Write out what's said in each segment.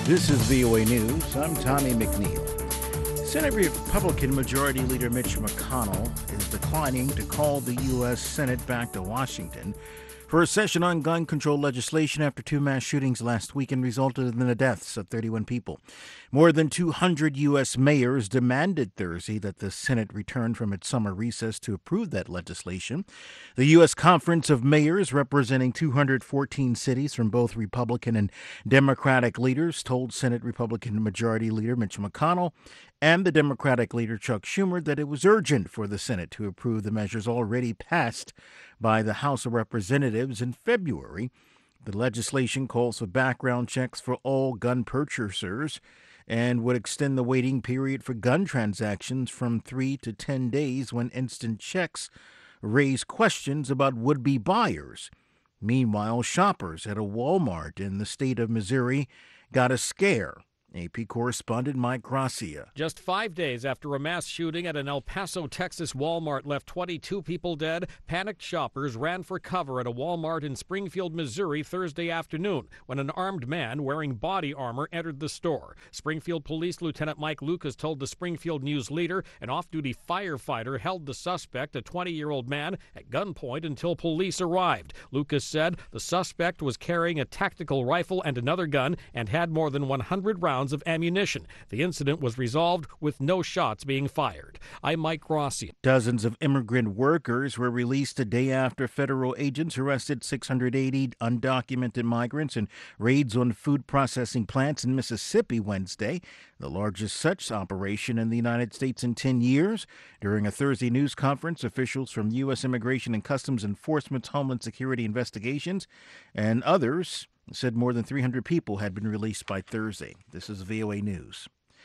This is VOA News. I'm Tommy McNeil. Senate Republican Majority Leader Mitch McConnell is declining to call the U.S. Senate back to Washington for a session on gun control legislation after two mass shootings last weekend resulted in the deaths of 31 people. More than 200 U.S. mayors demanded Thursday that the Senate return from its summer recess to approve that legislation. The U.S. Conference of Mayors, representing 214 cities from both Republican and Democratic leaders, told Senate Republican Majority Leader Mitch McConnell and the Democratic leader Chuck Schumer that it was urgent for the Senate to approve the measures already passed by the House of Representatives in February. The legislation calls for background checks for all gun purchasers and would extend the waiting period for gun transactions from 3 to 10 days when instant checks raise questions about would-be buyers. Meanwhile, shoppers at a Walmart in the state of Missouri got a scare. AP correspondent Mike Gracia. Just 5 days after a mass shooting at an El Paso, Texas Walmart left 22 people dead, panicked shoppers ran for cover at a Walmart in Springfield, Missouri Thursday afternoon when an armed man wearing body armor entered the store. Springfield Police Lieutenant Mike Lucas told the Springfield News Leader an off-duty firefighter held the suspect, a 20-year-old man, at gunpoint until police arrived. Lucas said the suspect was carrying a tactical rifle and another gun and had more than 100 rounds of ammunition. The incident was resolved with no shots being fired. I'm Mike Gracia. Dozens of immigrant workers were released a day after federal agents arrested 680 undocumented migrants in raids on food processing plants in Mississippi Wednesday, the largest such operation in the United States in 10 years. During a Thursday news conference, officials from U.S. Immigration and Customs Enforcement, Homeland Security Investigations, and others said more than 300 people had been released by Thursday. This is VOA News.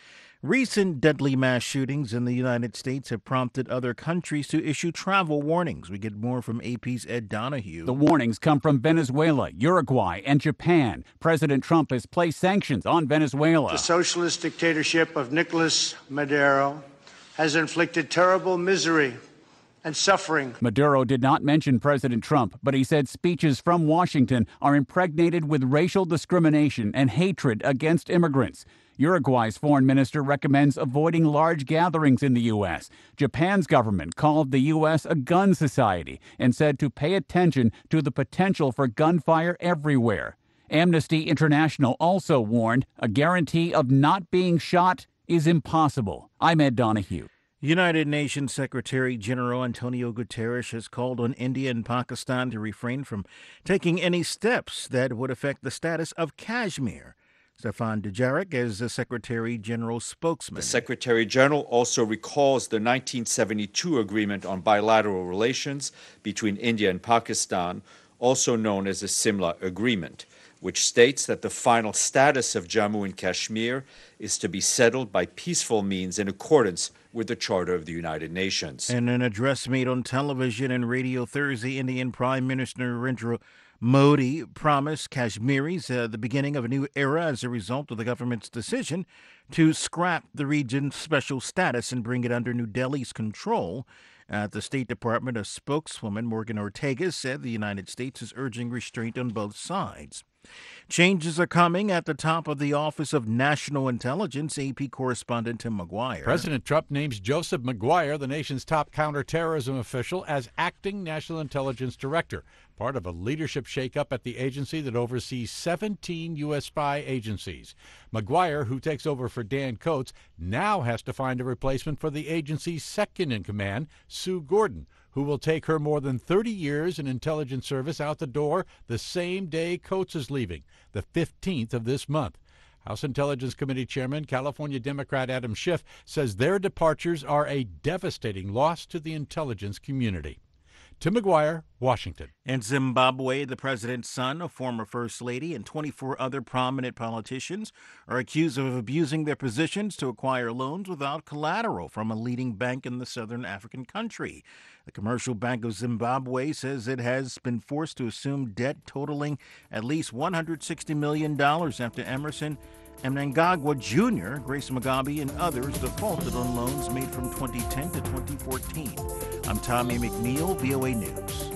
Recent deadly mass shootings in the United States have prompted other countries to issue travel warnings. We get more from AP's Ed Donahue. The warnings come from Venezuela, Uruguay, and Japan. President Trump has placed sanctions on Venezuela. The socialist dictatorship of Nicolas Maduro has inflicted terrible misery and suffering. Maduro did not mention President Trump, but he said speeches from Washington are impregnated with racial discrimination and hatred against immigrants. Uruguay's foreign minister recommends avoiding large gatherings in the U.S. Japan's government called the U.S. a gun society and said to pay attention to the potential for gunfire everywhere. Amnesty International also warned a guarantee of not being shot is impossible. I'm Ed Donahue. United Nations Secretary General Antonio Guterres has called on India and Pakistan to refrain from taking any steps that would affect the status of Kashmir. Stefan Dujarric is the Secretary General's spokesman. The Secretary General also recalls the 1972 Agreement on Bilateral Relations between India and Pakistan, also known as the Simla Agreement, which states that the final status of Jammu and Kashmir is to be settled by peaceful means in accordance with the Charter of the United Nations. In an address made on television and radio Thursday, Indian Prime Minister Narendra Modi promised Kashmiris the beginning of a new era as a result of the government's decision to scrap the region's special status and bring it under New Delhi's control. At the State Department, a spokeswoman, Morgan Ortega, said the United States is urging restraint on both sides. Changes are coming at the top of the Office of National Intelligence. AP correspondent Tim McGuire. President Trump names Joseph Maguire, the nation's top counterterrorism official, as acting National Intelligence Director, part of a leadership shakeup at the agency that oversees 17 U.S. spy agencies. Maguire, who takes over for Dan Coats, now has to find a replacement for the agency's second-in-command, Sue Gordon, who will take her more than 30 years in intelligence service out the door the same day Coats is leaving, the 15th of this month. House Intelligence Committee Chairman, California Democrat Adam Schiff, says their departures are a devastating loss to the intelligence community. Tim McGuire, Washington. In Zimbabwe, the president's son, a former first lady, and 24 other prominent politicians are accused of abusing their positions to acquire loans without collateral from a leading bank in the southern African country. The Commercial Bank of Zimbabwe says it has been forced to assume debt totaling at least $160 million after Emerson Mnangagwa Jr., Grace Mugabe, and others defaulted on loans made from 2010 to 2014. I'm Tommy McNeil, VOA News.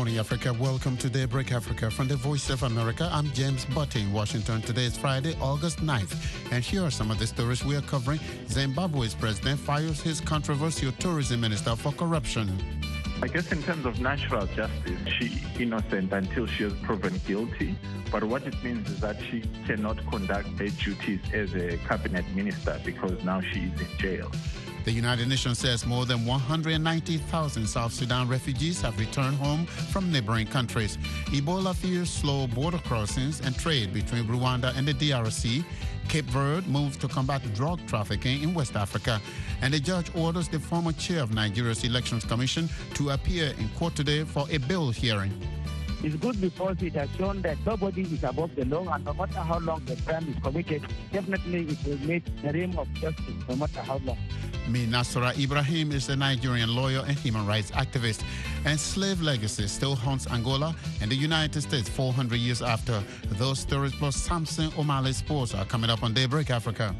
morning, Africa. Welcome to Daybreak Africa from the Voice of America. I'm James Butte in Washington. Today is Friday, August 9th. And here are some of the stories we are covering. Zimbabwe's president fires his controversial tourism minister for corruption. I guess in terms of natural justice, she's innocent until she is proven guilty. But what it means is that she cannot conduct her duties as a cabinet minister because now she is in jail. The United Nations says more than 190,000 South Sudan refugees have returned home from neighboring countries. Ebola fears slow border crossings and trade between Rwanda and the DRC. Cape Verde moves to combat drug trafficking in West Africa. And the judge orders the former chair of Nigeria's Elections Commission to appear in court today for a bail hearing. It's good because it has shown that nobody is above the law, and no matter how long the crime is committed, definitely it will meet the realm of justice, no matter how long. Nasra Ibrahim is a Nigerian lawyer and human rights activist. And slave legacy still haunts Angola and the United States 400 years after. Those stories plus Samson O'Malley sports are coming up on Daybreak Africa.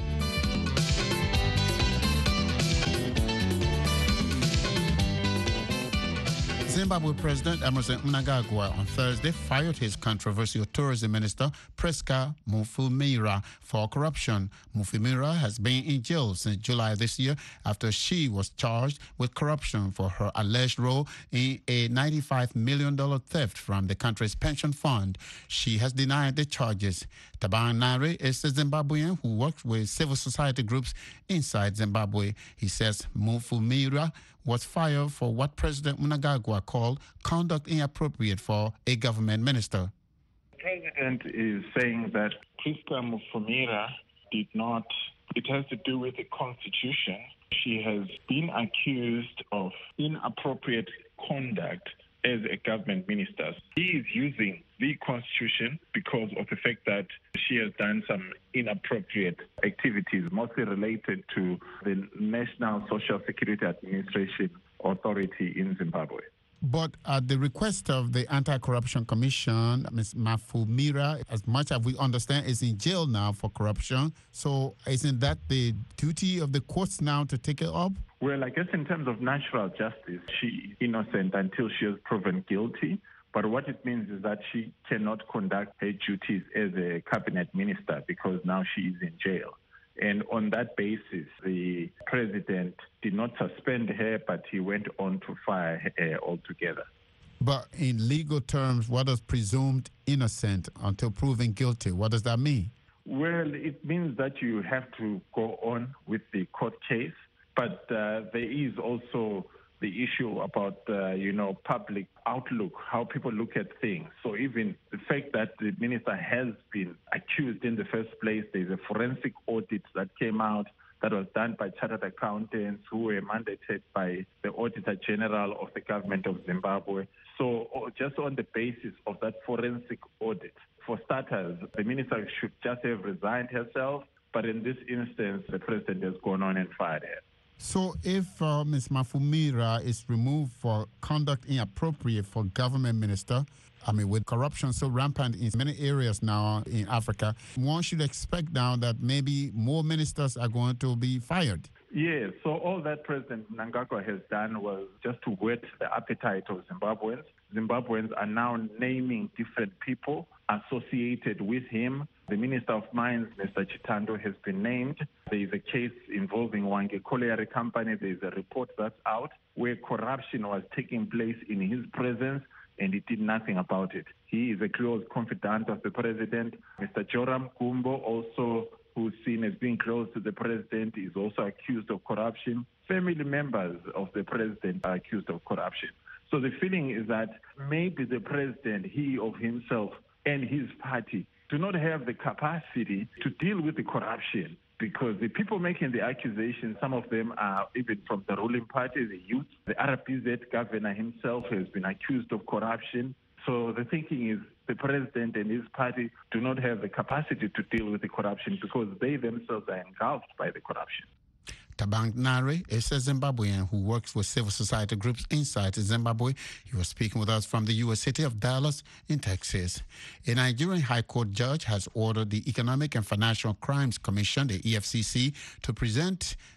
Zimbabwe President Emmerson Mnangagwa on Thursday fired his controversial tourism minister, Priska Mufulumira, for corruption. Mufulumira has been in jail since July this year after she was charged with corruption for her alleged role in a $95 million theft from the country's pension fund. She has denied the charges. Taban Nare is a Zimbabwean who works with civil society groups inside Zimbabwe. He says Mufulumira was fired for what President Mnangagwa called conduct inappropriate for a government minister. The president is saying that Priska Mufulumira did not, it has to do with the constitution. She has been accused of inappropriate conduct as a government minister. He is using the constitution because of the fact that she has done some inappropriate activities, mostly related to the National Social Security Administration Authority in Zimbabwe. But at the request of the Anti-Corruption Commission, Ms. Mufulumira, as much as we understand, is in jail now for corruption. So isn't that the duty of the courts now to take it up? Well, I guess in terms of natural justice, she is innocent until she is proven guilty. But what it means is that she cannot conduct her duties as a cabinet minister because now she is in jail. And on that basis, the president did not suspend her, but he went on to fire her altogether. But in legal terms, what does presumed innocent until proven guilty? What does that mean? Well, it means that you have to go on with the court case. But there is also the issue about, public outlook, how people look at things. So even the fact that the minister has been accused in the first place, there's a forensic audit that came out that was done by chartered accountants who were mandated by the Auditor General of the government of Zimbabwe. So just on the basis of that forensic audit, for starters, the minister should just have resigned herself. But in this instance, the president has gone on and fired her. So if Ms. Mufulumira is removed for conduct inappropriate for government minister, with corruption so rampant in many areas now in Africa, one should expect now that maybe more ministers are going to be fired. Yes, so all that President Mnangagwa has done was just to whet the appetite of Zimbabweans. Zimbabweans are now naming different people associated with him. The Minister of Mines, Mr. Chitando, has been named. There is a case involving Wange Colliery Company. There is a report that's out where corruption was taking place in his presence, and he did nothing about it. He is a close confidant of the president. Mr. Joram Gumbo, also who's seen as being close to the president, is also accused of corruption. Family members of the president are accused of corruption. So the feeling is that maybe the president, he of himself and his party, do not have the capacity to deal with the corruption, because the people making the accusations, some of them are even from the ruling party, the youth. The RPZ governor himself has been accused of corruption. So the thinking is the president and his party do not have the capacity to deal with the corruption because they themselves are engulfed by the corruption. Tabang Nare is a Zimbabwean who works with civil society groups inside Zimbabwe. He was speaking with us from the U.S. city of Dallas in Texas. A Nigerian High Court judge has ordered the Economic and Financial Crimes Commission, the EFCC, to present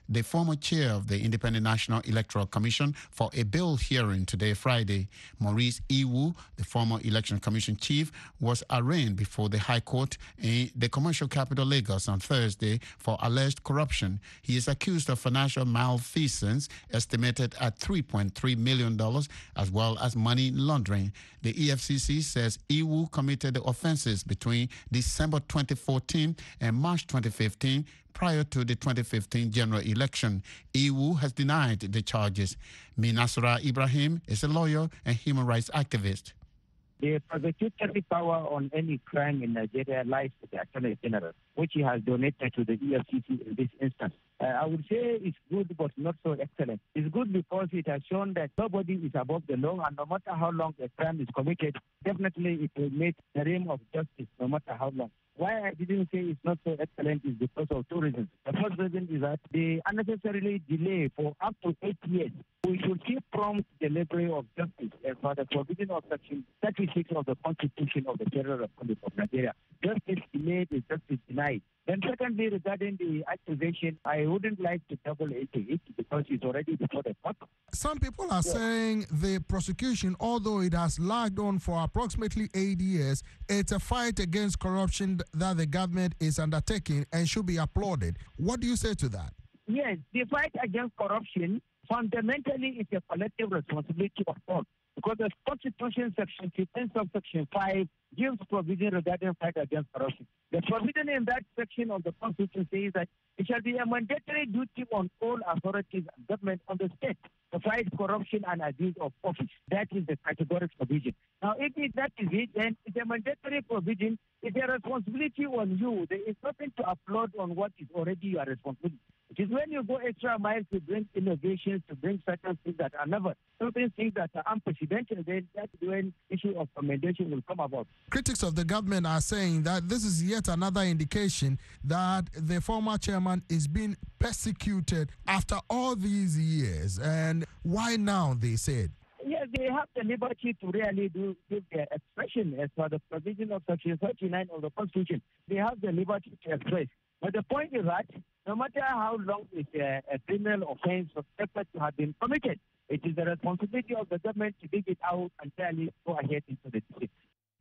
the former chair of the Independent National Electoral Commission, for a bail hearing today, Friday. Maurice Iwu, the former Election Commission chief, was arraigned before the High Court in the commercial capital Lagos on Thursday for alleged corruption. He is accused of financial malfeasance estimated at $3.3 million, as well as money laundering. The EFCC says Iwu committed the offenses between December 2014 and March 2015, prior to the 2015 general election. Iwu has denied the charges. Minasra Ibrahim is a lawyer and human rights activist. The prosecutory power on any crime in Nigeria lies with the Attorney General, which he has donated to the EFCC in this instance. I would say it's good, but not so excellent. It's good because it has shown that nobody is above the law, and no matter how long a crime is committed, definitely it will meet the realm of justice, no matter how long. Why I didn't say it's not so excellent is because of two reasons. The first reason is that they unnecessarily delay for up to 8 years. We should see prompt delivery of justice as per the provision of Section 36 of the Constitution of the Federal Republic of Nigeria. Justice delayed is justice denied. Then secondly, regarding the accusation, I wouldn't like to double into it because it's already before the court. Some people are saying the prosecution, although it has lagged on for approximately 8 years, it's a fight against corruption that the government is undertaking and should be applauded. What do you say to that? Yes, the fight against corruption fundamentally is a collective responsibility of all. Because the Constitution, Section 15, Subsection 5, gives provision regarding fight against corruption. The provision in that section of the Constitution says that it shall be a mandatory duty on all authorities and government on the state to fight corruption and abuse of office. That is the categorical provision. Now, if that is it, then it's a mandatory provision. It's a responsibility on you. There is nothing to applaud on what is already your responsibility. It is when you go extra miles to bring innovations, to bring certain things that are never, certain things that are unprecedented, then that's when issue of commendation will come about. Critics of the government are saying that this is yet another indication that the former chairman is being persecuted after all these years. And why now, they said? Yes, they have the liberty to really give their expression as per the provision of Section 39 of the Constitution. They have the liberty to express. But the point is that no matter how long is a criminal offense suspected to have been committed, it is the responsibility of the government to dig it out and really go ahead into the district.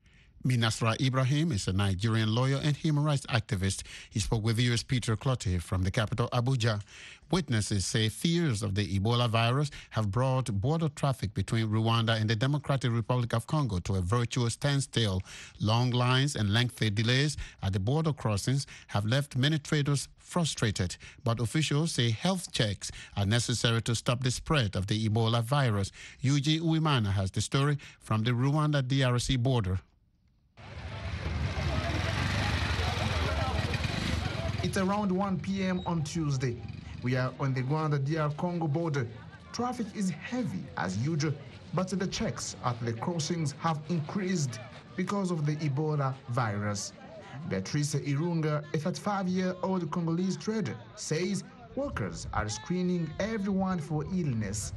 Minasra Ibrahim is a Nigerian lawyer and human rights activist. He spoke with U.S. Peter Clottey from the capital, Abuja. Witnesses say fears of the Ebola virus have brought border traffic between Rwanda and the Democratic Republic of Congo to a virtual standstill. Long lines and lengthy delays at the border crossings have left many traders frustrated, but officials say health checks are necessary to stop the spread of the Ebola virus. Yuji Uwimana has the story from the Rwanda-DRC border. It's around 1 p.m. on Tuesday. We are on the Rwanda-DR Congo border. Traffic is heavy as usual, but the checks at the crossings have increased because of the Ebola virus. Beatrice Irunga, a 35-year-old Congolese trader, says workers are screening everyone for illness.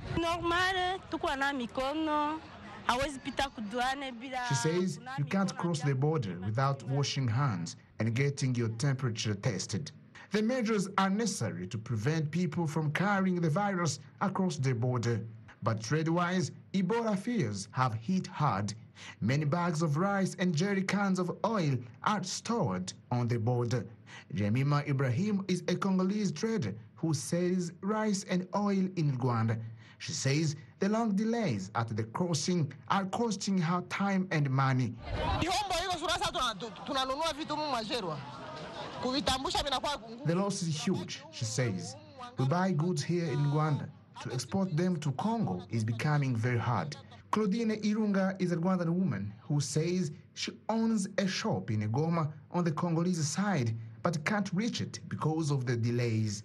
She says you can't cross the border without washing hands and getting your temperature tested. The measures are necessary to prevent people from carrying the virus across the border. But trade-wise, Ebola fears have hit hard. Many bags of rice and jerry cans of oil are stored on the border. Jemima Ibrahim is a Congolese trader who sells rice and oil in Rwanda. She says the long delays at the crossing are costing her time and money. The loss is huge, she says. We buy goods here in Rwanda. To export them to Congo is becoming very hard. Claudine Irunga is a Rwandan woman who says she owns a shop in Goma on the Congolese side, but can't reach it because of the delays.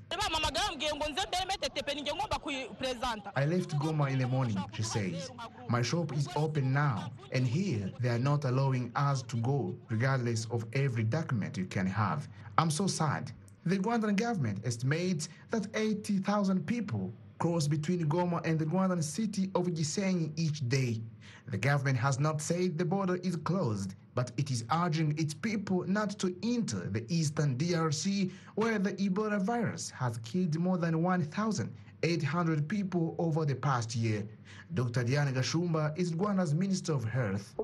I left Goma in the morning, she says. My shop is open now, and here they are not allowing us to go, regardless of every document you can have. I'm so sad. The Rwandan government estimates that 80,000 people cross between Goma and the Rwandan city of Gisenyi each day. The government has not said the border is closed, but it is urging its people not to enter the eastern DRC, where the Ebola virus has killed more than 1,800 people over the past year. Dr. Diane Gashumba is Rwanda's Minister of Health.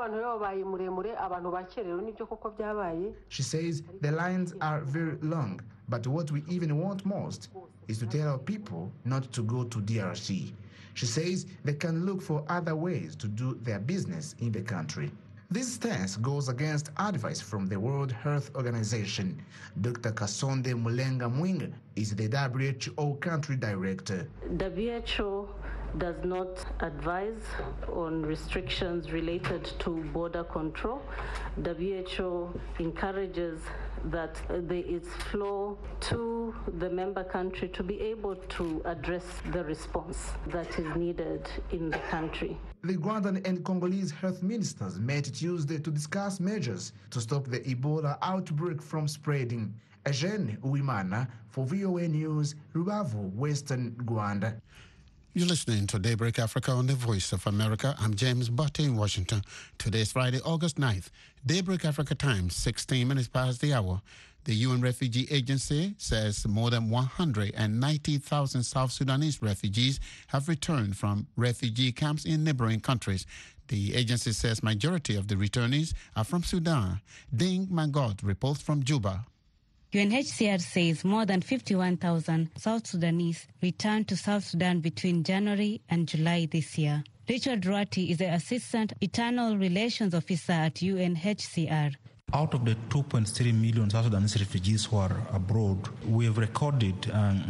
She says the lines are very long, but what we even want most is to tell our people not to go to DRC. She says they can look for other ways to do their business in the country. This stance goes against advice from the World Health Organization. Dr. Kasonde Mulenga Mwinga is the WHO country director. WHO does not advise on restrictions related to border control. WHO encourages that there is flow to the member country to be able to address the response that is needed in the country. The Rwandan and Congolese health ministers met Tuesday to discuss measures to stop the Ebola outbreak from spreading. Eugene Uwimana for VOA News, Rubavu, Western Rwanda. You're listening to Daybreak Africa on the Voice of America. I'm James Butte in Washington. Today is Friday, August 9th. Daybreak Africa time, 16 minutes past the hour. The UN Refugee Agency says more than 190,000 South Sudanese refugees have returned from refugee camps in neighboring countries. The agency says majority of the returnees are from Sudan. Ding Mangot reports from Juba. UNHCR says more than 51,000 South Sudanese returned to South Sudan between January and July this year. Richard Ruati is the Assistant Internal Relations Officer at UNHCR. Out of the 2.3 million South Sudanese refugees who are abroad, we have recorded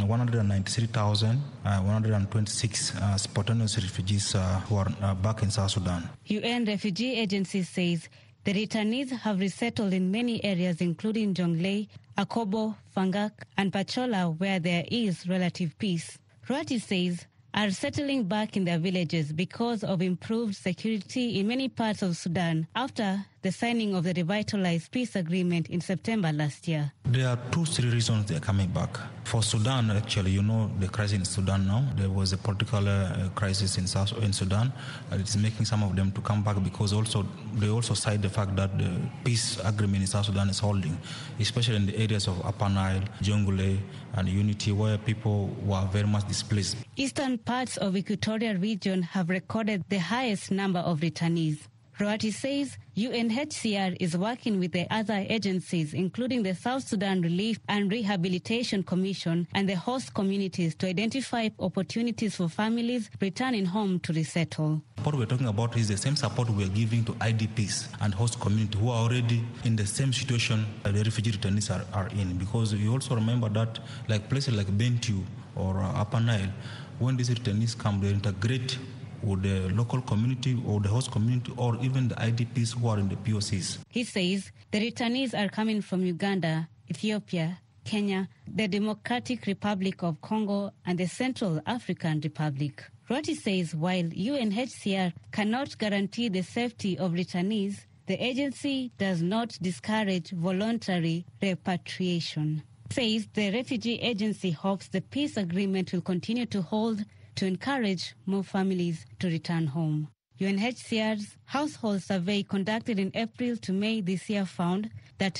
193,126 spontaneous refugees who are back in South Sudan. UN Refugee Agency says the returnees have resettled in many areas including Jonglei, Akobo, Fangak, and Pachola, where there is relative peace. Ruati says are settling back in their villages because of improved security in many parts of Sudan after the signing of the revitalized peace agreement in September last year. There are 2-3 reasons they are coming back. For Sudan, actually, you know the crisis in Sudan now. There was a political crisis in Sudan. It is making some of them to come back because they also cite the fact that the peace agreement in South Sudan is holding, especially in the areas of Upper Nile, Jonglei, and Unity, where people were very much displaced. Eastern parts of Equatorial region have recorded the highest number of returnees. Ruati says UNHCR is working with the other agencies, including the South Sudan Relief and Rehabilitation Commission and the host communities, to identify opportunities for families returning home to resettle. What we're talking about is the same support we're giving to IDPs and host community who are already in the same situation that the refugee returnees are in. Because you also remember that like places like Bentiu or Upper Nile, when these returnees come, they integrate with the local community or the host community or even the IDPs who are in the POCs. He says the returnees are coming from Uganda, Ethiopia, Kenya, the Democratic Republic of Congo, and the Central African Republic. Ruati says while UNHCR cannot guarantee the safety of returnees, the agency does not discourage voluntary repatriation. Says the refugee agency hopes the peace agreement will continue to hold to encourage more families to return home. UNHCR's household survey conducted in April to May this year found that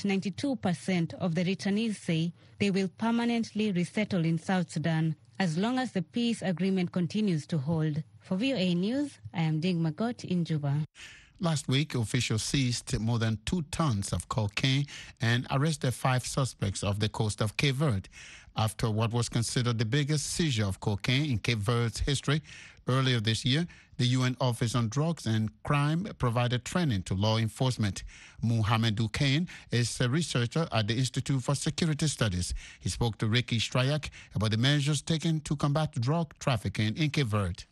92% of the returnees say they will permanently resettle in South Sudan as long as the peace agreement continues to hold. For VOA News, I am Ding Magot in Juba. Last week, officials seized more than 2 tons of cocaine and arrested 5 suspects off the coast of Cape Verde after what was considered the biggest seizure of cocaine in Cape Verde's history. Earlier this year, the UN Office on Drugs and Crime provided training to law enforcement. Muhammad Dukain is a researcher at the Institute for Security Studies. He spoke to Ricky Strayak about the measures taken to combat drug trafficking in Cape Verde.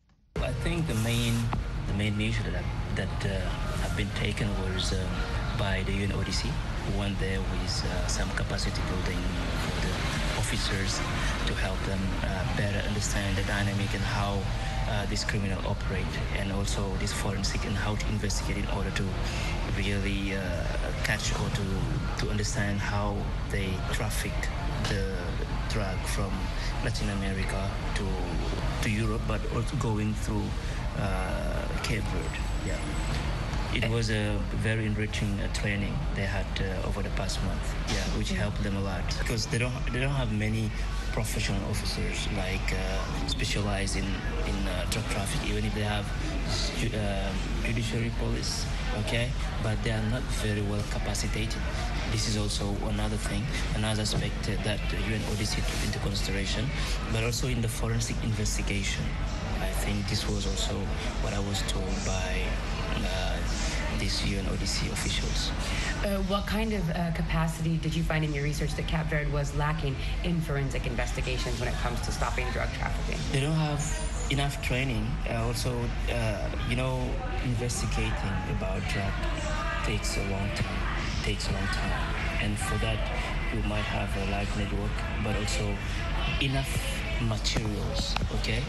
I think the main measure that have been taken was by the UNODC, who went there with some capacity building for the officers to help them better understand the dynamic and how this criminal operate, and also this forensic and how to investigate in order to really catch or to understand how they traffic the drug from Latin America to Europe, but also going through Cape Verde. Yeah. It was a very enriching training they had over the past month, which helped them a lot because they don't have many professional officers like specialized in drug trafficking, even if they have judiciary police, okay, but they are not very well capacitated. This is also another thing, another aspect that the UNODC took into consideration, but also in the forensic investigation. I think this was also what I was told by these UNODC officials. What kind of capacity did you find in your research that Cape Verde was lacking in forensic investigations when it comes to stopping drug trafficking? They don't have enough training. Also, investigating about drug takes a long time. And for that, you might have a large network, but also enough materials, okay?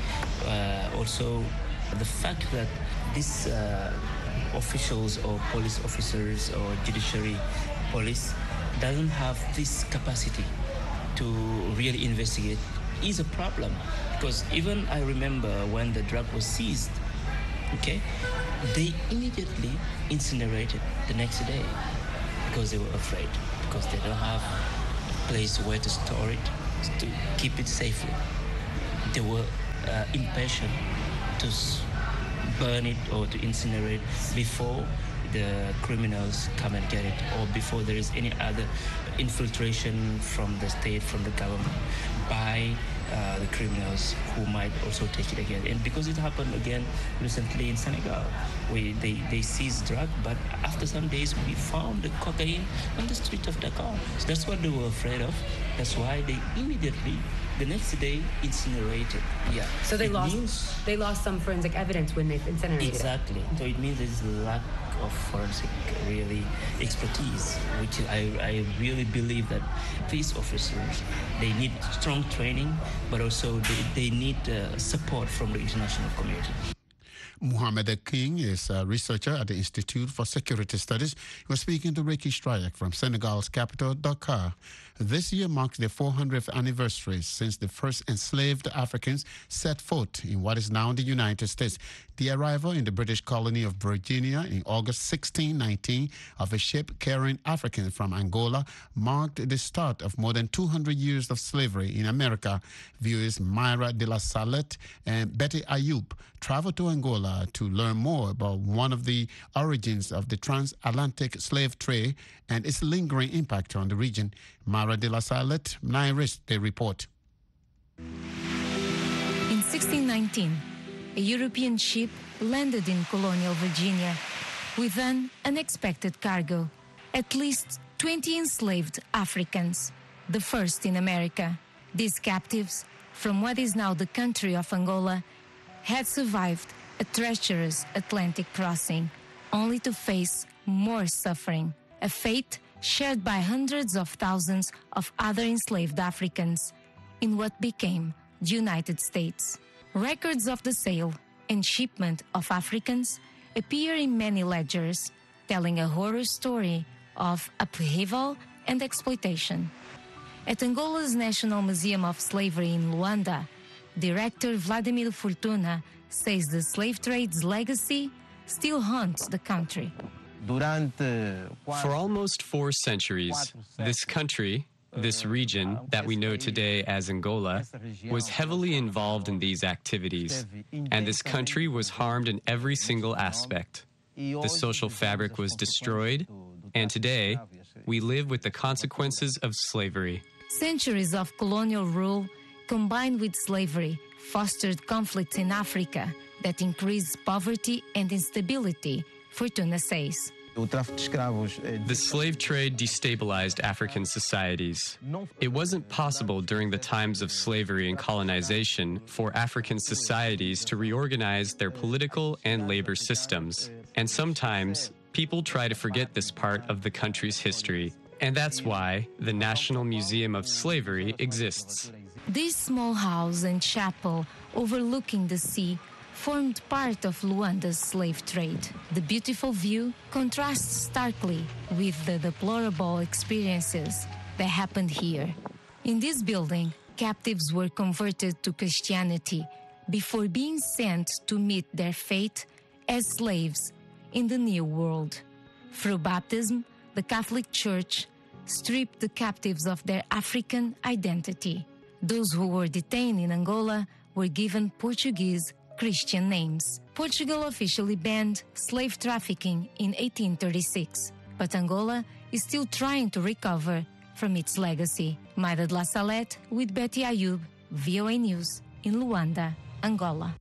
Also, the fact that these officials or police officers or judiciary police doesn't have this capacity to really investigate is a problem. Because even I remember when the drug was seized, okay, they immediately incinerated the next day because they were afraid, because they don't have a place where to store it, to keep it safely. They were impatient to burn it or to incinerate before the criminals come and get it, or before there is any other infiltration from the state, from the government, by the criminals who might also take it again. And because it happened again recently in Senegal, they seized drug, but after some days we found the cocaine on the street of Dakar. So that's what they were afraid of. That's why they immediately, the next day, incinerated. Yeah. So they lost some forensic evidence when they incinerated. Exactly. So it means there's a lack of forensic really expertise, which I really believe that these officers, they need strong training, but also they need support from the international community. Mohamed King is a researcher at the Institute for Security Studies. He was speaking to Ricky Stryak from Senegal's capital, Dakar. This year marks the 400th anniversary since the first enslaved Africans set foot in what is now the United States. The arrival in the British colony of Virginia in August 1619 of a ship carrying Africans from Angola marked the start of more than 200 years of slavery in America. Viewers Myra de la Salette and Betty Ayoub traveled to Angola to learn more about one of the origins of the transatlantic slave trade and its lingering impact on the region. Myra de la Salette, Nairis, they report. In 1619, a European ship landed in colonial Virginia with an unexpected cargo, at least 20 enslaved Africans, the first in America. These captives, from what is now the country of Angola, had survived a treacherous Atlantic crossing, only to face more suffering, a fate shared by hundreds of thousands of other enslaved Africans in what became the United States. Records of the sale and shipment of Africans appear in many ledgers, telling a horror story of upheaval and exploitation. At Angola's National Museum of Slavery in Luanda, Director Vladimir Fortuna says the slave trade's legacy still haunts the country. For almost 4 centuries, this country, this region that we know today as Angola, was heavily involved in these activities, and this country was harmed in every single aspect. The social fabric was destroyed, and today we live with the consequences of slavery. Centuries of colonial rule combined with slavery fostered conflicts in Africa that increased poverty and instability, Fortuna says. The slave trade destabilized African societies. It wasn't possible during the times of slavery and colonization for African societies to reorganize their political and labor systems. And sometimes people try to forget this part of the country's history. And that's why the National Museum of Slavery exists. This small house and chapel overlooking the sea formed part of Luanda's slave trade. The beautiful view contrasts starkly with the deplorable experiences that happened here. In this building, captives were converted to Christianity before being sent to meet their fate as slaves in the New World. Through baptism, the Catholic Church stripped the captives of their African identity. Those who were detained in Angola were given Portuguese Christian names. Portugal officially banned slave trafficking in 1836, but Angola is still trying to recover from its legacy. Maida de la Salette with Betty Ayub, VOA News in Luanda, Angola.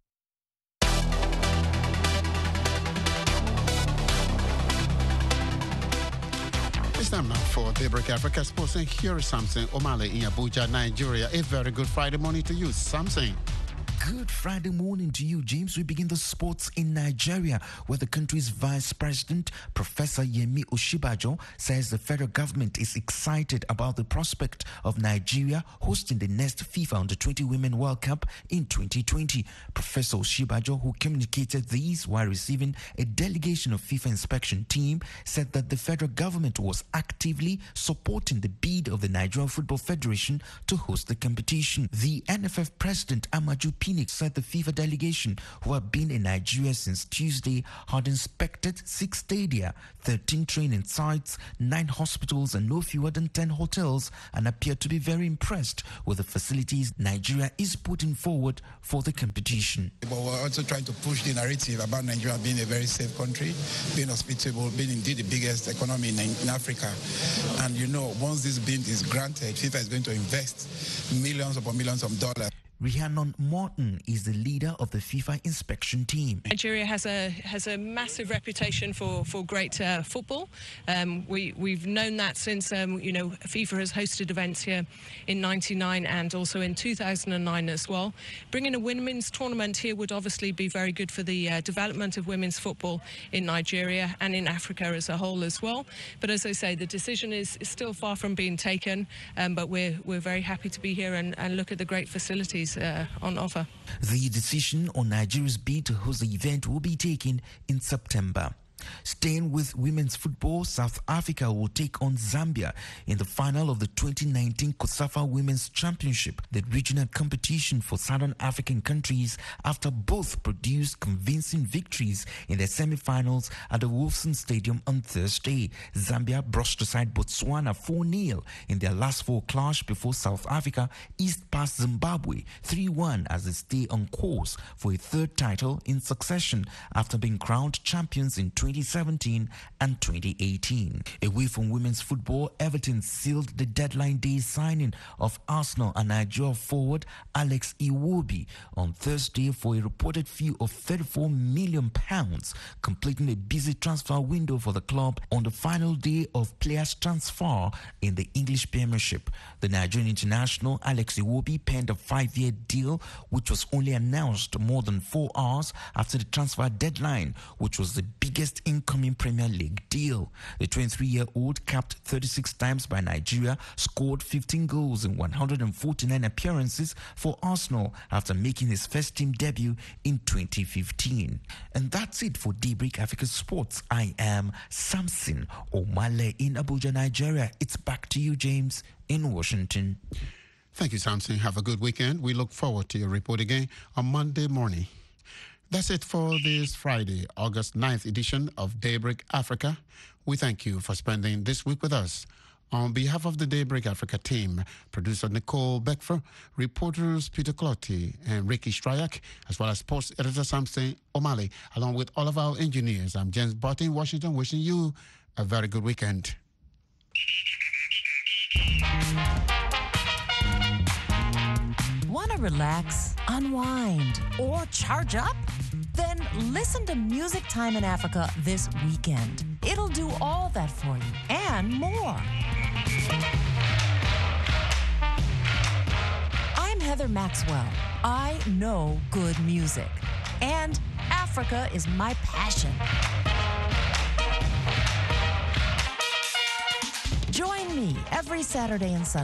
It's time now for Daybreak Africa Sports, and here is Samson Omale in Abuja, Nigeria. A very good Friday morning to you, Samson. Good Friday morning to you, James. We begin the sports in Nigeria, where the country's Vice President, Professor Yemi Osinbajo, says the federal government is excited about the prospect of Nigeria hosting the next FIFA Under-20 Women World Cup in 2020. Professor Osinbajo, who communicated these while receiving a delegation of FIFA inspection team, said that the federal government was actively supporting the bid of the Nigerian Football Federation to host the competition. The NFF President, Amaju Pinnick, said the FIFA delegation, who have been in Nigeria since Tuesday, had inspected 6 stadia, 13 training sites, 9 hospitals, and no fewer than 10 hotels, and appeared to be very impressed with the facilities Nigeria is putting forward for the competition. But we're also trying to push the narrative about Nigeria being a very safe country, being hospitable, being indeed the biggest economy in Africa. And you know, once this bid is granted, FIFA is going to invest millions upon millions of dollars. Rhiannon Morton is the leader of the FIFA inspection team. Nigeria has a massive reputation for great football. We've known that since FIFA has hosted events here in '99 and also in 2009 as well. Bringing a women's tournament here would obviously be very good for the development of women's football in Nigeria and in Africa as a whole as well. But as I say, the decision is still far from being taken. But we're very happy to be here and look at the great facilities on offer. The decision on Nigeria's bid to host the event will be taken in September. Staying with women's football, South Africa will take on Zambia in the final of the 2019 COSAFA Women's Championship, the regional competition for Southern African countries, after both produced convincing victories in their semi-finals at the Wolfson Stadium on Thursday. Zambia brushed aside Botswana 4-0 in their last 4 clash before South Africa eased past Zimbabwe 3-1 as they stay on course for a 3rd title in succession after being crowned champions in 2017 and 2018. Away from women's football, Everton sealed the deadline day signing of Arsenal and Nigeria forward Alex Iwobi on Thursday for a reported fee of £34 million, completing a busy transfer window for the club on the final day of players' transfer in the English Premiership. The Nigerian international Alex Iwobi penned a 5-year deal, which was only announced more than 4 hours after the transfer deadline, which was the biggest incoming Premier League deal. The 23-year-old, capped 36 times by Nigeria, scored 15 goals in 149 appearances for Arsenal after making his first team debut in 2015. And that's it for Daybreak Africa Sports. I am Samson Omale in Abuja, Nigeria. It's back to you, James, in Washington. Thank you, Samson. Have a good weekend. We look forward to your report again on Monday morning. That's it for this Friday, August 9th edition of Daybreak Africa. We thank you for spending this week with us. On behalf of the Daybreak Africa team, producer Nicole Beckfer, reporters Peter Clotti and Ricky Stryak, as well as sports editor Samson Omale, along with all of our engineers, I'm James Barton in Washington, wishing you a very good weekend. Want to relax, unwind, or charge up? Then listen to Music Time in Africa this weekend. It'll do all that for you and more. I'm Heather Maxwell. I know good music, and Africa is my passion. Join me every Saturday and Sunday